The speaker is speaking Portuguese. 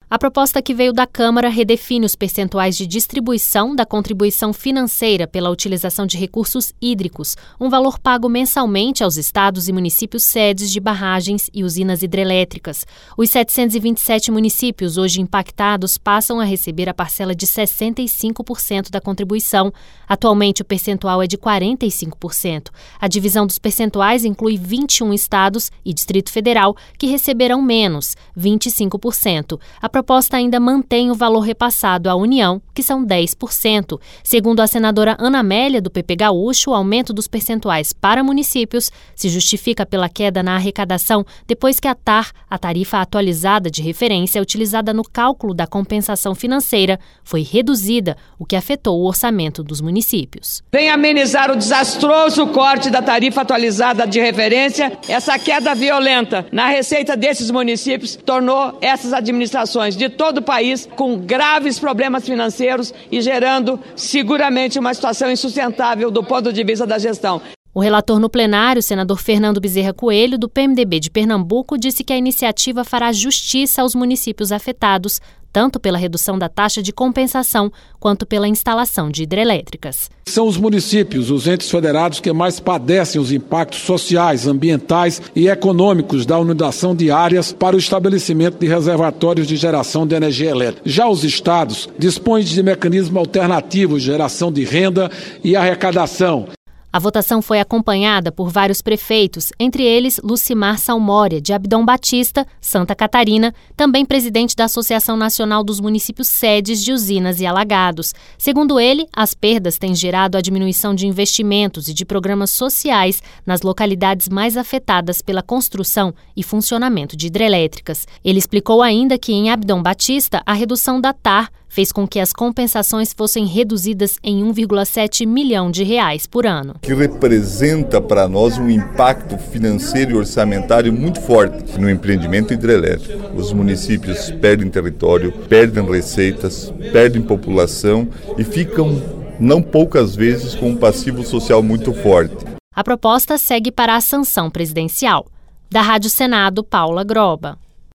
A proposta que veio da Câmara redefine os percentuais de distribuição da contribuição financeira pela utilização de recursos hídricos, um valor pago mensalmente aos estados e municípios sedes de barragens e usinas hidrelétricas. Os 727 municípios hoje impactados passam a receber a parcela de 65% da contribuição. Atualmente, o percentual é de 45%. A divisão dos percentuais inclui 21 estados e Distrito Federal, que receberão menos, 25%. A proposta ainda mantém o valor repassado à União, que são 10%. Segundo a senadora Ana Amélia, do PP Gaúcho, o aumento dos percentuais para municípios se justifica pela queda na arrecadação depois que a TAR, a tarifa atualizada de referência utilizada no cálculo da compensação financeira, foi reduzida, o que afetou o orçamento dos municípios. Vem amenizar o desastroso corte da tarifa atualizada de referência. Essa queda violenta na receita desses municípios tornou essas administrações de todo o país com graves problemas financeiros e gerando seguramente uma situação insustentável do ponto de vista da gestão. O relator no plenário, o senador Fernando Bezerra Coelho, do PMDB de Pernambuco, disse que a iniciativa fará justiça aos municípios afetados, tanto pela redução da taxa de compensação quanto pela instalação de hidrelétricas. São os municípios, os entes federados que mais padecem os impactos sociais, ambientais e econômicos da inundação de áreas para o estabelecimento de reservatórios de geração de energia elétrica. Já os estados dispõem de mecanismos alternativos de geração de renda e arrecadação. A votação foi acompanhada por vários prefeitos, entre eles Lucimar Salmória, de Abdon Batista, Santa Catarina, também presidente da Associação Nacional dos Municípios Sedes de Usinas e Alagados. Segundo ele, as perdas têm gerado a diminuição de investimentos e de programas sociais nas localidades mais afetadas pela construção e funcionamento de hidrelétricas. Ele explicou ainda que em Abdon Batista, a redução da TAR fez com que as compensações fossem reduzidas em R$1,7 milhão por ano. Que representa para nós um impacto financeiro e orçamentário muito forte no empreendimento hidrelétrico. Os municípios perdem território, perdem receitas, perdem população e ficam, não poucas vezes, com um passivo social muito forte. A proposta segue para a sanção presidencial. Da Rádio Senado, Paula Groba.